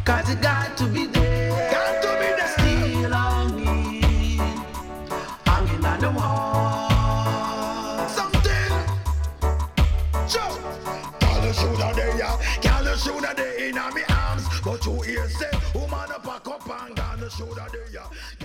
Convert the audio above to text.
Cause it got to be there. Got to be there. Still hanging, hanging on the wall. Something. Joe. Girl, you shoulda there, yeah. Girl, you shoulda there in my arms. But you hear say, woman, pack up and gone, you shoulda there, yeah.